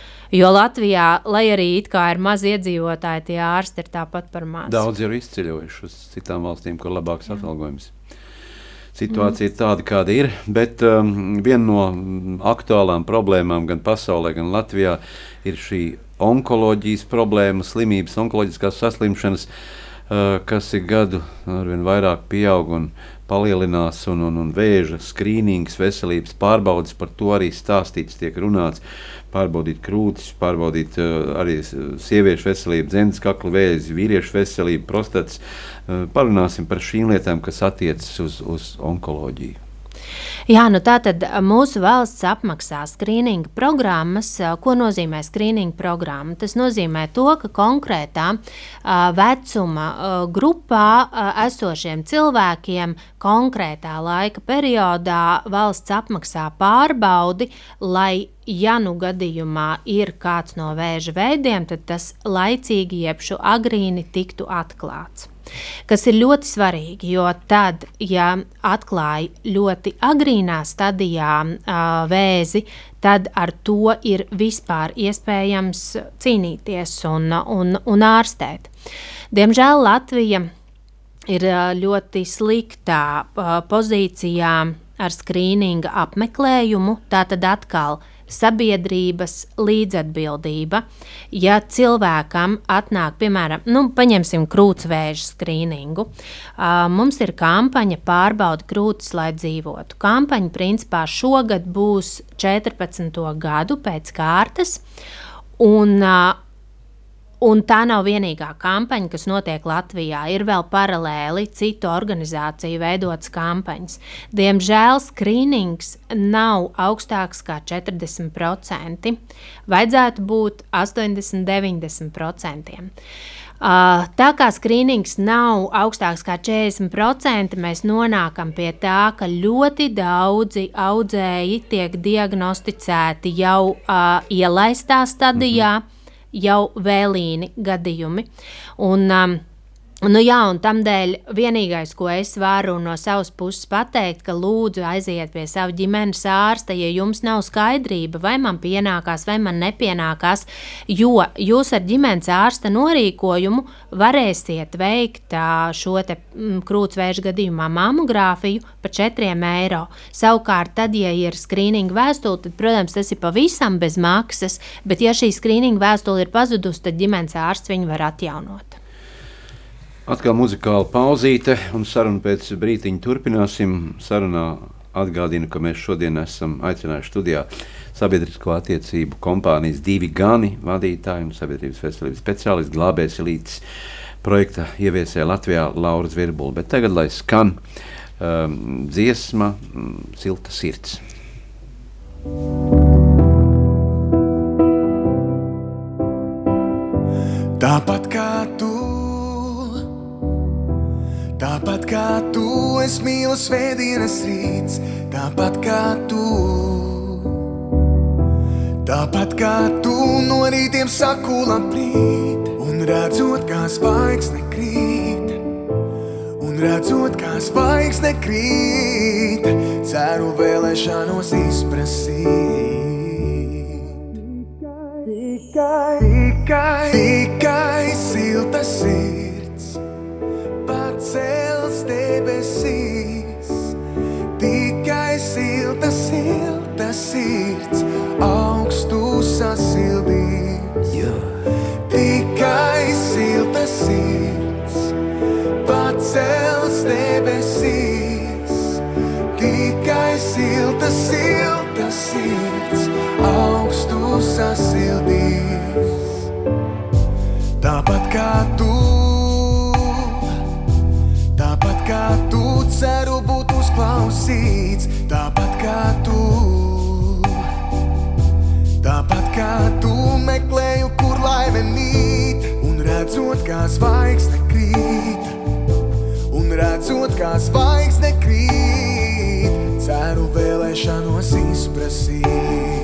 B: jo Latvijā, lai arī it kā ir maz iedzīvotāji, tie ārsti ir tāpat par maz.
A: Daudz ir izceļojuši uz citām valstīm, kur labāks atalgojums. Situācija ir tāda, kāda ir, bet um, viena no aktuālām problēmām gan pasaulē, gan Latvijā ir šī onkoloģijas problēma, slimības, onkoloģiskās saslimšanas, uh, kas ir gadu arvien vairāk pieaug un palielinās, un, un, un vēža skrīnings, veselības pārbaudas, par to arī stāstīts, tiek runāts, pārbaudīt krūtis, pārbaudīt uh, arī sieviešu veselību, dzemdes kakla vēzi, vīriešu veselību, prostatas. Uh, parunāsim par šīm lietām, kas attiecas uz, uz onkoloģiju.
B: Jā, nu tātad mūsu valsts apmaksā skrīninga programmas. Ko nozīmē skrīninga programma? Tas nozīmē to, ka konkrētā uh, vecuma uh, grupā uh, esošiem cilvēkiem konkrētā laika periodā valsts apmaksā pārbaudi, lai ja nu gadījumā ir kāds no vēža veidiem, tad tas laicīgi jebšu agrīni tiktu atklāts. Kas ir ļoti svarīgi, jo tad, ja atklāja ļoti agrīnā stadijā uh, vēzi, tad ar to ir vispār iespējams cīnīties un, un, un ārstēt. Diemžēl Latvija ir ļoti sliktā uh, pozīcijā ar skrīninga apmeklējumu, tātad atkal sabiedrības līdzatbildība. Ja cilvēkam atnāk, piemēram, nu, paņemsim krūtsvēža skrīningu, uh, mums ir kampaņa pārbauda krūtis, lai dzīvotu. Kampaņa principā šogad būs četrpadsmito gadu pēc kārtas, un uh, Un tā nav vienīgā kampaņa, kas notiek Latvijā. Ir vēl paralēli citu organizāciju veidotas kampaņas. Diemžēl skrīnings nav augstāks kā četrdesmit procenti. Vajadzētu būt astoņdesmit līdz deviņdesmit procenti. Uh, tā kā skrīnings nav augstāks kā četrdesmit procenti, mēs nonākam pie tā, ka ļoti daudzi audzēji tiek diagnosticēti jau uh, ielaistā stadijā, mm-hmm. jau vēlīni gadījumi. Un, um, nu jā, un tamdēļ vienīgais, ko es varu no savas puses pateikt, ka lūdzu aiziet pie savu ģimenes ārsta, ja jums nav skaidrība, vai man pienākās, vai man nepienākās, jo jūs ar ģimenes ārsta norīkojumu varēsiet veikt šo te krūtsvēža gadījumā mamogrāfiju par četriem eiro. Savukārt, tad, ja ir skrīninga vēstule, tad, protams, tas ir pavisam bez maksas, bet ja šī skrīninga vēstule ir pazudusi, tad ģimenes ārsts viņu var atjaunot.
A: Atkal muzikāla pauzīte un sarunu pēc brītiņa turpināsim. Sarunā atgādinu, ka mēs šodien esam aicinājuši studijā sabiedrisko attiecību kompānijas Divi Gani vadītāju un sabiedrības veselības speciālistu Glābēsi līdz projekta ieviesē Latvijā Laura Zvirbula. Bet tagad, lai skan um, dziesma um, Silta sirds.
C: Tāpat kā tu, tāpat kā tu, es mīlu svētdienas rīts, tāpat kā tu, tāpat kā tu, no rītiem saku labrīt, un redzot, kā zvaigzne krīt, un redzot, kā zvaigzne krīt, ceru vēlēšanos izprasīt. Tikai, tikai, tikai silta sirds pacels debesīs. Tikai silta, silta sirds augstu sasildīs. Yeah. Tikai silta sirds pacels debesīs. Tikai silta, silta sirds augstu sasildīs. Tāpat kā tu, tāpat kā tu, ceru būt uzklausīts, tāpat kā tu, tāpat kā tu, meklēju, kur laime mīt, un redzot, kā zvaigzne krīt, un redzot, kā zvaigzne krīt, ceru vēlēšanos izprasīt.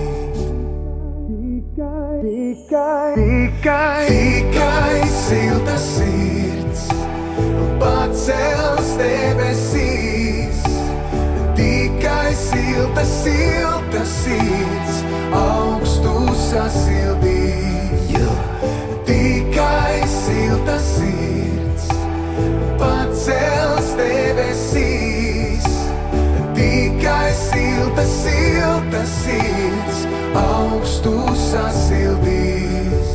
C: Tikai, tikai, tikai silta sirds pacels debesīs. Tikai silta, silta sirds augstu sasildīs. Yeah. Tikai silta sirds pacels debesīs. Tikai silta, silta sirds augstu sasildīs.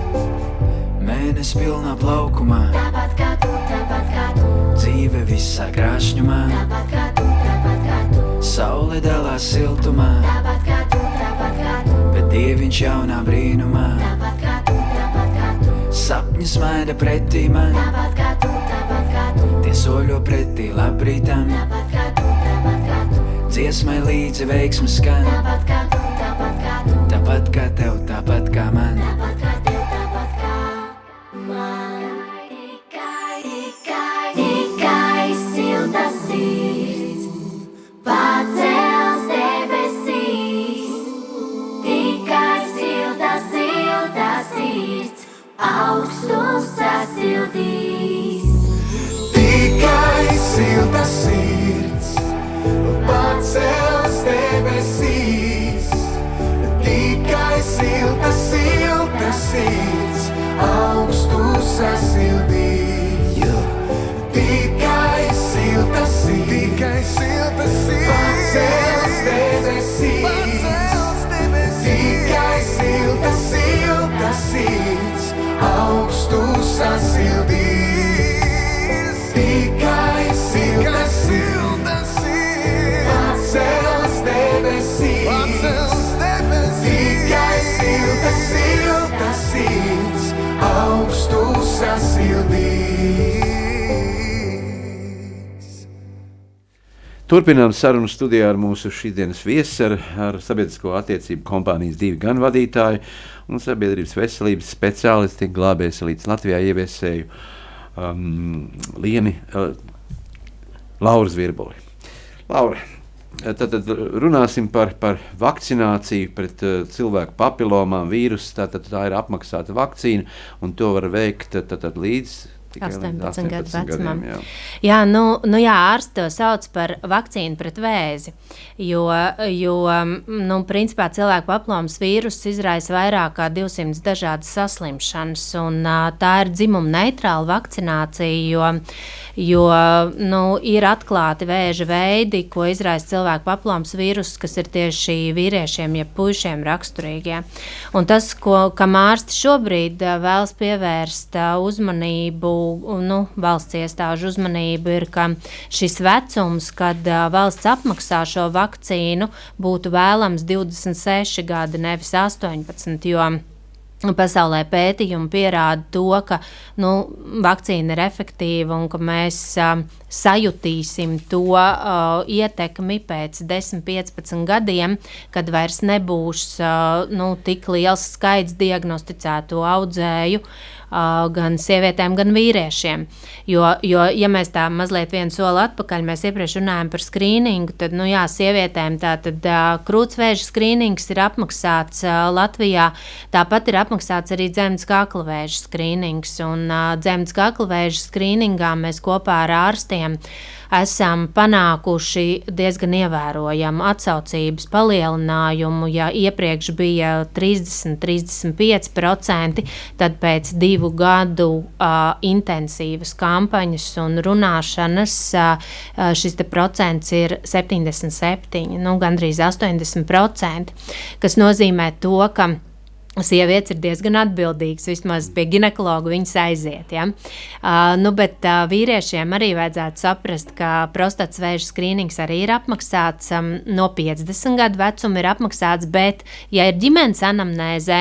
C: Mēnes pilnā plaukumā,
D: Tāpat kā tu, tāpat kā tu,
C: dzīve visā krāšņumā,
D: tāpat kā tu, tāpat kā tu,
C: saule dalās siltumā,
D: tāpat kā tu, tāpat kā tu,
C: bet Dieviņš jaunā brīnumā,
D: tāpat kā tu, tāpat kā tu,
C: sapņi smaida pretī man,
D: tāpat kā tu, tāpat kā tu,
C: tie soļo pretī labrītam,
D: tāpat kā tu, tāpat kā tu,
C: dziesmai līdzi veiksmes skan,
D: tāpat kā tu, tāpat kā tu,
C: tāpat kā tev, tāpat kā man.
D: tāpat kā tev, tāpat kā man. Tikai, tikai, tikai silta sirds pacels debesīs. Tikai silta, silta sirds augstu sasildīs.
C: Tikai silta sirds pacels debesīs. Tikai silta, silta sirds augstu sasildīs. Yeah. Tikai silta sirds, tikai silta sirds pacels debesīs. Tikai silta, silta sirds augstu sasildīs. Tikai silta, silta sirds pacels debesīs. Tikai silta, silta sirds augstu sasildīs.
A: Turpinām sarunu studijā ar mūsu šīdienas viesi, ar, ar sabiedrisko attiecību kompānijas divi gan vadītāju un sabiedrības veselības speciālisti glābējas līdz Latvijā ieviesēju um, Lieni uh, Lauru Zvirbuli. Laura, tad, tad runāsim par, par vakcināciju pret uh, cilvēku papilomām vīrusu. Tātad tā ir apmaksāta vakcīna un to var veikt tad, tad līdz
B: astoņpadsmit gadu vecumam.
A: Jā,
B: jā, nu, nu jā, ārsti to sauc par vakcīnu pret vēzi, jo, jo nu, principā cilvēku paplomas vīrus izraisa vairāk kā divsimt dažādas saslimšanas, un tā ir dzimuma neitrāla vakcinācija, jo, jo nu, ir atklāti vēža veidi, ko izraisa cilvēku paplomas vīrus, kas ir tieši vīriešiem, ja puišiem raksturīgie. Un tas, ko, kam ārsti šobrīd vēlas pievērst uzmanību, nu, valsts iestāžu uzmanību, ir, ka šis vecums, kad uh, valsts apmaksā šo vakcīnu, būtu vēlams divdesmit seši gadi, nevis astoņpadsmit, jo pasaulē pētījumi pierāda to, ka nu, vakcīna ir efektīva un ka mēs uh, sajutīsim to uh, ietekmi pēc desmit piecpadsmit gadiem, kad vairs nebūs uh, nu, tik liels skaits diagnosticēto audzēju gan sievietēm, gan vīriešiem. Jo, jo, ja mēs tā mazliet vienu soli atpakaļ, mēs iepriekš runājam par skrīningu, tad, nu jā, sievietēm tā tad krūtsvēža skrīnings ir apmaksāts Latvijā, tāpat ir apmaksāts arī dzemdas kakla vēža skrīnings, un dzemdas kakla vēža skrīningā mēs kopā ar ārstiem esam panākuši diezgan ievērojamu atsaucības palielinājumu. Ja iepriekš bija trīsdesmit līdz trīsdesmit pieci procenti, tad pēc divu gadu uh, intensīvas kampaņas un runāšanas uh, šis te procents ir septiņdesmit septiņi, nu gandrīz astoņdesmit procenti, kas nozīmē to, ka sievietes ir diezgan atbildīgas, vismaz pie ginekologa viņas aiziet. Ja? Uh, nu, bet uh, vīriešiem arī vajadzētu saprast, ka prostatas vēža skrīnings arī ir apmaksāts, um, no piecdesmit gadu vecuma ir apmaksāts, bet, ja ir ģimenes anamnēzē,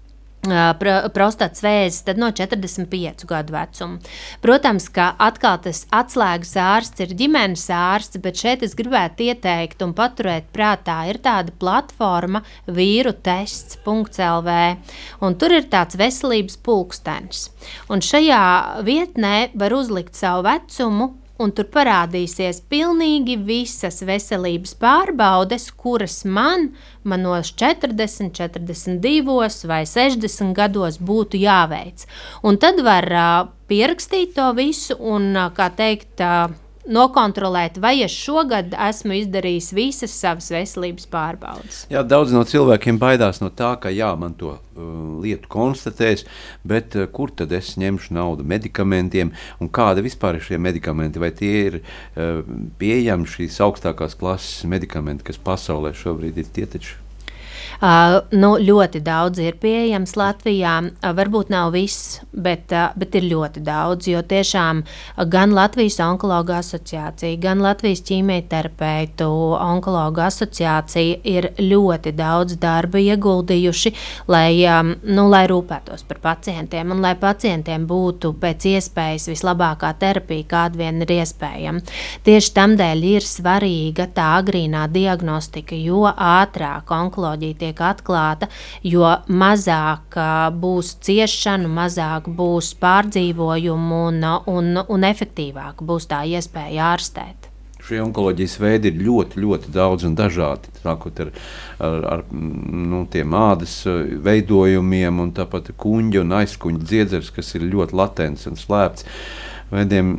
B: prostatas vēzis, tad no četrdesmit piecu gadu vecuma. Protams, ka atkal tas atslēgas ārsts ir ģimenes ārsts, bet šeit es gribētu ieteikt un paturēt prātā, ir tāda platforma vīrutests punkts el vē, un tur ir tāds veselības pulkstenis. Un šajā vietnē var uzlikt savu vecumu, un tur parādīsies pilnīgi visas veselības pārbaudes, kuras man, manos četrdesmit, četrdesmit divos vai sešdesmit gados būtu jāveic. Un tad var uh, pierakstīt to visu un, uh, kā teikt, uh, nokontrolēt, vai es šogad esmu izdarījis visas savas veselības pārbaudes.
A: Jā, daudz no cilvēkiem baidās no tā, ka jā, man to uh, lietu konstatēs, bet uh, kur tad es ņemšu naudu medikamentiem un kāda vispār ir šie medikamenti, vai tie ir uh, pieejami šīs augstākās klases medikamenti, kas pasaulē šobrīd ir tie taču?
B: Uh, nu, ļoti daudz ir pieejams Latvijā, uh, varbūt nav viss, bet, uh, bet ir ļoti daudz, jo tiešām uh, gan Latvijas onkologa asociācija, gan Latvijas ķīmijterapeitu onkologa asociācija ir ļoti daudz darba ieguldījuši, lai, um, nu, lai rūpētos par pacientiem un lai pacientiem būtu pēc iespējas vislabākā terapija, kāda vien ir iespējama. Tieši tamdēļ ir svarīga tā agrīnā diagnostika, jo ātrāk onkoloģija tiek atklāta, jo mazāk uh, būs ciešanu, mazāk būs pārdzīvojumu un, un, un efektīvāk būs tā iespēja ārstēt.
A: Šie onkoloģijas veidi ir ļoti, ļoti daudz un dažādi, sākot ar, ar, ar nu, tiem ādas veidojumiem un tāpat kuņģa un aizkuņģa dziedzers, kas ir ļoti latents un slēpts veidiem.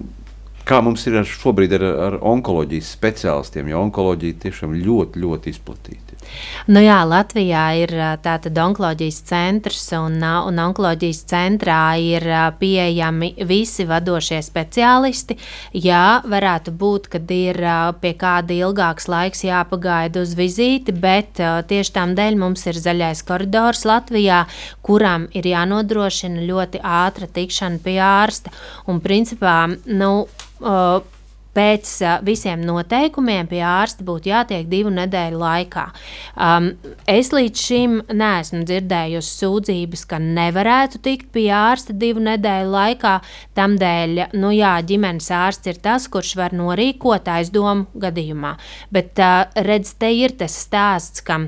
A: Kā mums ir ar šobrīd ar, ar onkoloģijas speciālistiem, jo onkoloģija tiešām ļoti, ļoti izplatīta?
B: Nu jā, Latvijā ir tātad onkoloģijas centrs, un, un onkoloģijas centrā ir pieejami visi vadošie speciālisti. Jā, varētu būt, kad ir pie kāda ilgāks laiks jāpagaida uz vizīti, bet tieši tam dēļ mums ir zaļais koridors Latvijā, kuram ir jānodrošina ļoti ātra tikšana pie ārsta. Un principā, nu, Uh, pēc uh, visiem noteikumiem pie ārsta būtu jātiek divu nedēļu laikā. Um, es līdz šim neesmu dzirdējusi sūdzības, ka nevarētu tikt pie ārsta divu nedēļu laikā. Tamdēļ, nu jā, ģimenes ārsts ir tas, kurš var norīkot aizdomu gadījumā. Bet uh, redz, te ir tas stāsts, ka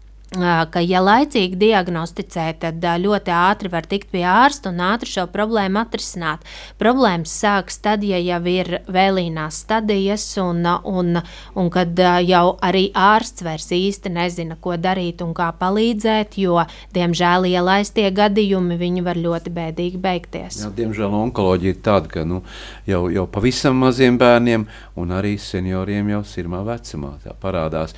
B: ka, ja laicīgi diagnosticē, tad ļoti ātri var tikt pie ārsta un ātri šo problēmu atrisināt. Problēmas sāks tad, ja jau ir vēlīnās stadijas un, un, un kad jau arī ārsts vairs īsti nezina, ko darīt un kā palīdzēt, jo, diemžēl, ielaistie gadījumi, viņi var ļoti bēdīgi beigties.
A: Jā, diemžēl onkoloģija ir tāda, ka nu, jau, jau pavisam maziem bērniem un arī senioriem jau sirmā vecumā tā parādās.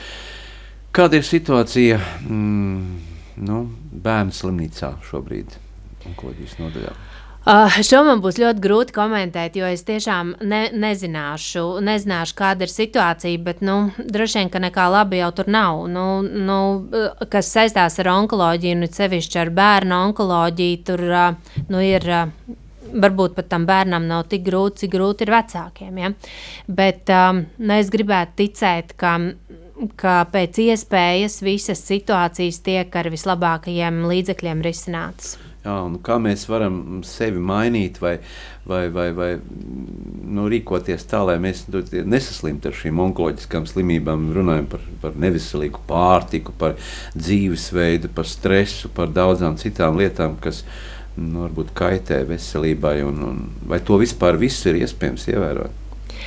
A: Kāda ir situācija mm, nu, bērnu slimnīcā šobrīd, onkoloģijas nodaļā?
B: Uh, šo man būs ļoti grūti komentēt, jo es tiešām ne, nezināšu, nezināšu, kāda ir situācija, bet nu, droši vien, ka nekā labi jau tur nav. Nu, nu, kas saistās ar onkoloģiju, nu, sevišķi ar bērnu onkoloģiju, tur uh, nu, ir... Uh, varbūt pat tam bērnam nav tik grūti, cik grūti ir vecākiem. Ja? Bet um, nu, es gribētu ticēt, ka, ka pēc iespējas visas situācijas tiek ar vislabākajiem līdzekļiem risinātas.
A: Jā, un kā mēs varam sevi mainīt vai, vai, vai, vai nu, rīkoties tā, lai mēs nesaslimtu ar šīm onkoloģiskām slimībām, runājam par, par neveselīgu pārtiku, par dzīvesveidu, par stresu, par daudzām citām lietām, kas nu, varbūt kaitē veselībai, un, un vai to vispār visu ir iespējams ievērot?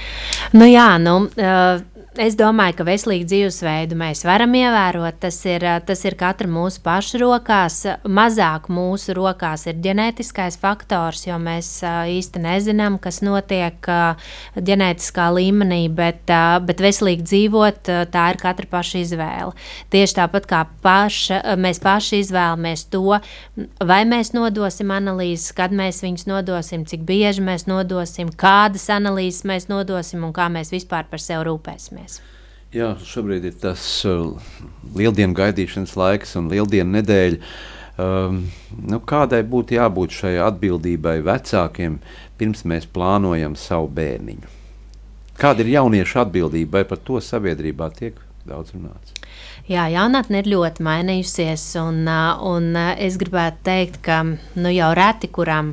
B: Nu jā, nu... Uh... Es domāju, ka veselīgu dzīvesveidu mēs varam ievērot. Tas ir, tas ir katra mūsu paša rokās. Mazāk mūsu rokās ir ģenētiskais faktors, jo mēs īsti nezinām, kas notiek ģenētiskā līmenī, bet, bet veselīgi dzīvot, tā ir katra paša izvēle. Tieši tāpat kā paša, mēs paši izvēlamies to, vai mēs nodosim analīzes, kad mēs viņus nodosim, cik bieži mēs nodosim, kādas analīzes mēs nodosim un kā mēs vispār par sevi rūpēsimies.
A: Jā, šobrīd ir tas uh, lieldienu gaidīšanas laiks un lieldienu nedēļa. Um, nu, kādai būtu jābūt šai atbildībai vecākiem, pirms mēs plānojam savu bērniņu? Kāda ir jauniešu atbildība, vai par to sabiedrībā tiek daudz runāts?
B: Jā, jaunatne ir ļoti mainījusies, un, un es gribētu teikt, ka nu, jau reti, kuram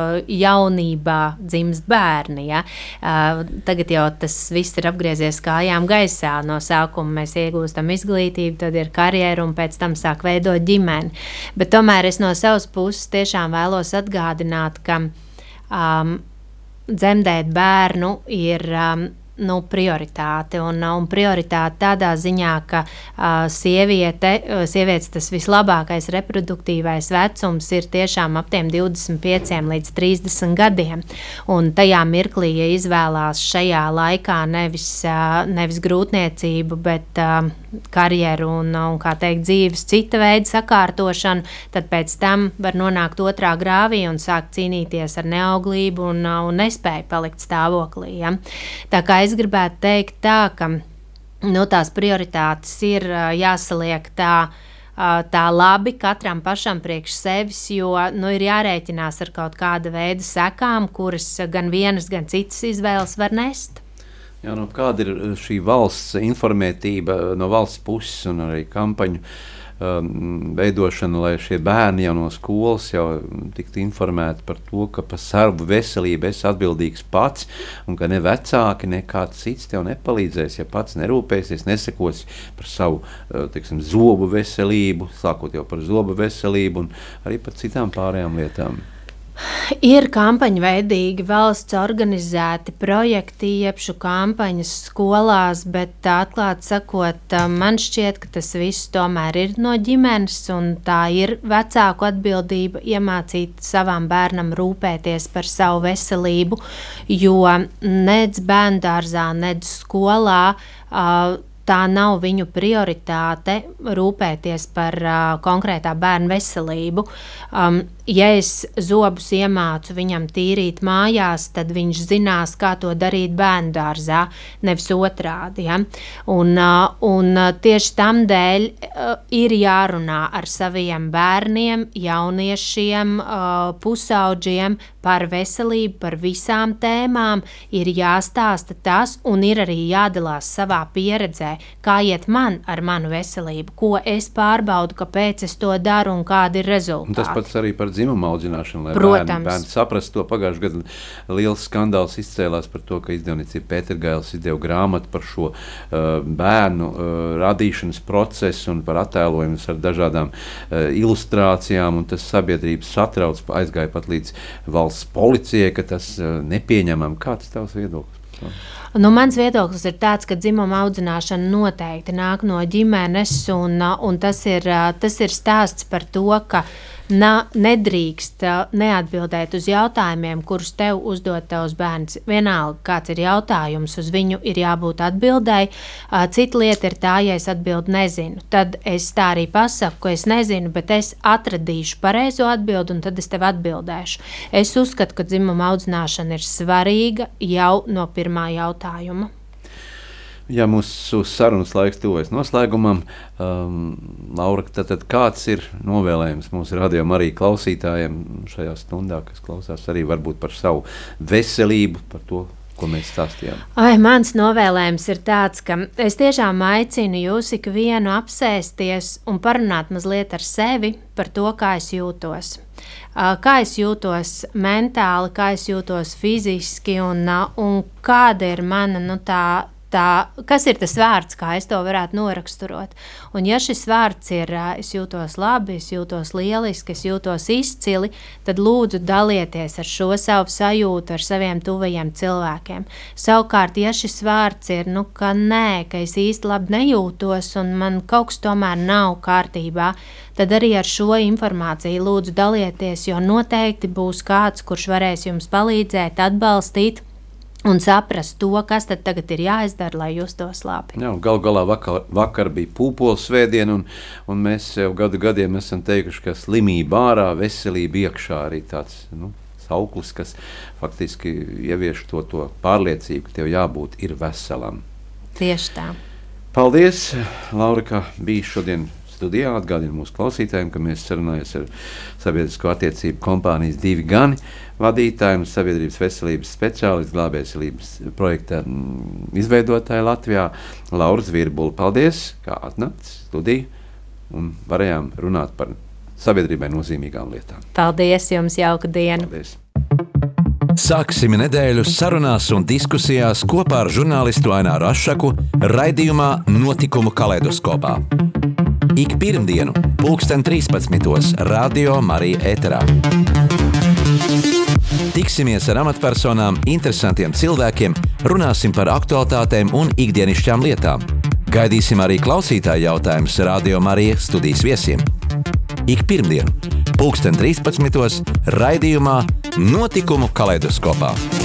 B: jaunībā dzimst bērni. Ja? Tagad jau tas viss ir apgriezies kājām gaisā. No sākuma mēs iegūstam izglītību, tad ir karjeru un pēc tam sāk veidot ģimeni. Bet tomēr es no savas puses tiešām vēlos atgādināt, ka um, dzemdēt bērnu ir... Um, Nu, prioritāte, un, un prioritāte tādā ziņā, ka uh, sieviete, uh, sievietes tas vislabākais reproduktīvais vecums ir tiešām ap tiem divdesmit pieciem līdz trīsdesmit gadiem, un tajā mirklī, ja izvēlās šajā laikā nevis, uh, nevis grūtniecību, bet uh, karjeru un, un, kā teikt, dzīves cita veida sakārtošanu, tad pēc tam var nonākt otrā grāvī un sākt cīnīties ar neauglību un, un nespēju palikt stāvoklī. Ja? Tā kā es gribētu teikt tā, ka nu, tās prioritātes ir jāsaliek tā, tā labi katram pašam priekš sevis, jo nu, ir jārēķinās ar kaut kāda veida sekām, kuras gan vienas, gan citas izvēles var nest.
A: Jā, nu, kāda ir šī valsts informētība no valsts puses un arī kampaņu um, veidošana, lai šie bērni jau no skolas jau tiktu informēti par to, ka par savu veselību esi atbildīgs pats un ka ne vecāki, ne kāds cits tev nepalīdzēs, ja pats nerūpēsies, nesekos par savu, teiksim, zobu veselību, sākot jau par zobu veselību un arī par citām pārējām lietām.
B: Ir kampaņveidīgi valsts organizēti projekti, iepšu kampaņas skolās, bet atklāt sakot, man šķiet, ka tas viss tomēr ir no ģimenes, un tā ir vecāku atbildība iemācīt savam bērnam rūpēties par savu veselību, jo nedz bērndārzā, nedz skolā uh, tā nav viņu prioritāte rūpēties par uh, konkrētā bērna veselību. Um, ja es zobus iemācu viņam tīrīt mājās, tad viņš zinās, kā to darīt bērndārzā, nevis otrādi. Ja? Un, uh, un tieši tam dēļ uh, ir jārunā ar saviem bērniem, jauniešiem, uh, pusauģiem par veselību, par visām tēmām, ir jāstāsta tas un ir arī jādalās savā pieredzē, kā iet man ar manu veselību, ko es pārbaudu, kāpēc es to daru un kādi ir rezultāti.
A: Un tas pats arī par dzimumu audzināšanu, lai
B: Protams.
A: bērni, bērni saprastu to. Pagājušajā gadā liels skandāls izcēlās par to, ka izdevniecība Pētergailis izdeva grāmatu par šo uh, bērnu uh, radīšanas procesu un par attēlojumus ar dažādām uh, ilustrācijām, un tas sabiedrības satrauc, aizgāja pat līdz valsts policijai, ka tas uh, nepieņemam. Kāds tavs viedoklis?
B: Nu, mans viedoklis ir tāds, ka dzimuma audzināšana noteikti nāk no ģimenes, un, un tas, ir, tas ir stāsts par to, ka na, nedrīkst neatbildēt uz jautājumiem, kurus tev uzdod tavs bērns. Vienalga, kāds ir jautājums, uz viņu ir jābūt atbildēji. Cita lieta ir tā, ja es atbildu nezinu. Tad es tā arī pasaku, ka es nezinu, bet es atradīšu pareizo atbildi, un tad es tev atbildēšu. Es uzskatu, ka dzimuma audzināšana ir svarīga jau no pirmā jautājuma.
A: Jā, mūsu sarunas laiks tuvojas noslēgumam. Um, Laura, tātad kāds ir novēlējums mūsu Radio Marija klausītājiem šajā stundā, kas klausās arī varbūt par savu veselību, par to, ko mēs stāstījām?
B: Ai, mans novēlējums ir tāds, ka es tiešām aicinu jūs ikvienu apsēsties un parunāt mazliet ar sevi par to, kā es jūtos. Kā es jūtos mentāli, kā es jūtos fiziski un, un kāda ir mana nu, tā, tā, kas ir tas vārds, kā es to varētu noraksturot. Un ja šis vārds ir, es jūtos labi, es jūtos lieliski, es jūtos izcili, tad lūdzu dalieties ar šo savu sajūtu ar saviem tuvajiem cilvēkiem. Savukārt, ja šis vārds ir, nu, ka nē, ka es īsti labi nejūtos un man kaut kas tomēr nav kārtībā, tad arī ar šo informāciju lūdzu dalieties, jo noteikti būs kāds, kurš varēs jums palīdzēt, atbalstīt un saprast to, kas tad tagad ir jāizdara, lai justos labi.
A: Jā, gal galā vakar, vakar bija pūpoles svētdiena, un, un mēs jau gadu gadiem esam teikuši, ka slimība ārā, veselība iekšā, arī tāds, nu, sauklis, kas faktiski ievieš to, to pārliecību, ka tev jābūt ir veselam.
B: Tieši tā.
A: Paldies, Laura, ka biji šodien studijā. Atgādinu mūsu klausītājiem, ka mēs sarunājamies ar sabiedrisko attiecību kompānijas Divi Gani vadītāju un sabiedrības veselības speciālistu glābējveselības projekta izveidotāju Latvijā Lauru Zvirbuli. Paldies, kā atnāc studiju un varējām runāt par sabiedrībai nozīmīgām lietām.
B: Paldies jums, jauka diena.
A: Paldies.
E: Sāksim nedēļu sarunās un diskusijās kopā ar žurnālistu Aināru Ašaku raidījumā Notikumu kaleidoskopā. Ik pirmdienu, pulksten trīspadsmitos, Radio Marija ēterā. Tiksimies ar amatpersonām, interesantiem cilvēkiem, runāsim par aktualitātēm un ikdienišķām lietām. Gaidīsim arī klausītāju jautājumus Radio Marija studijas viesiem. Ik pirmdienu, pulksten trīspadsmitos, raidījumā Notikumu kaleidoskopā.